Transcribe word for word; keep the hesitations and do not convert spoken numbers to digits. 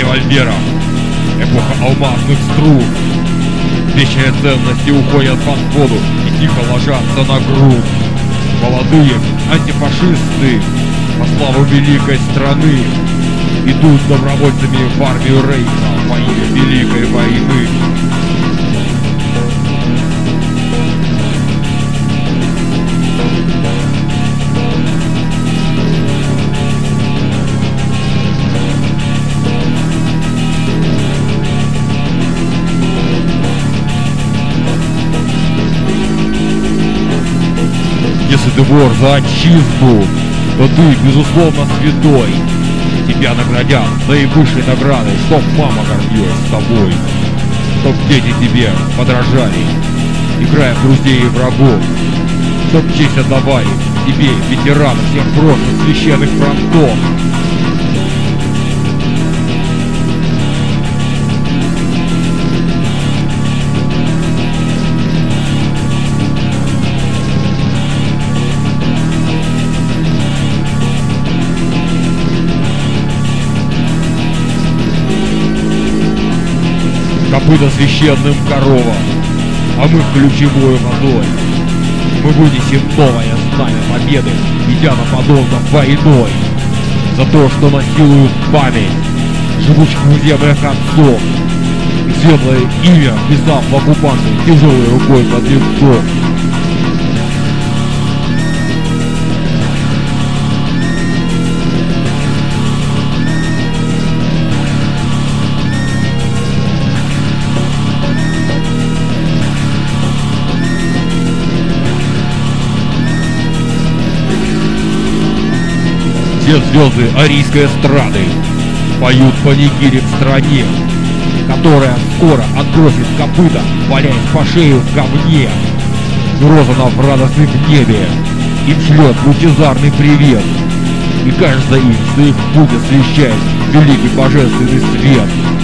револьверов. Эпоха алмазных струн. Вечные ценности уходят под воду и тихо ложатся на грунт. Молодые антифашисты во славу великой страны идут добровольцами в армию Рейха во имя Великой войны. Если ты вор за отчизну, то ты, безусловно, святой. Тебя наградят наивысшей наградой, чтоб мама гордилась тобой, чтоб дети тебе подражали, играя в друзей и врагов, чтоб честь отдавали тебе, ветераны всех прошлых священных фронтов. Копыта священным коровам, а мы ключевой водой. Мы вынесем новое знамя победы, идя на подонков войной. За то, что насилуют память живущих в землях отцов, и светлое имя, писав в оккупанты тяжелой рукой под лицом. Все звезды арийской эстрады поют панигири в стране, которая скоро отбросит копыта, валяясь по шею в говне. Розанов в радостном небе им шлет лучезарный привет, и кажется им, что их путь освещает великий божественный свет.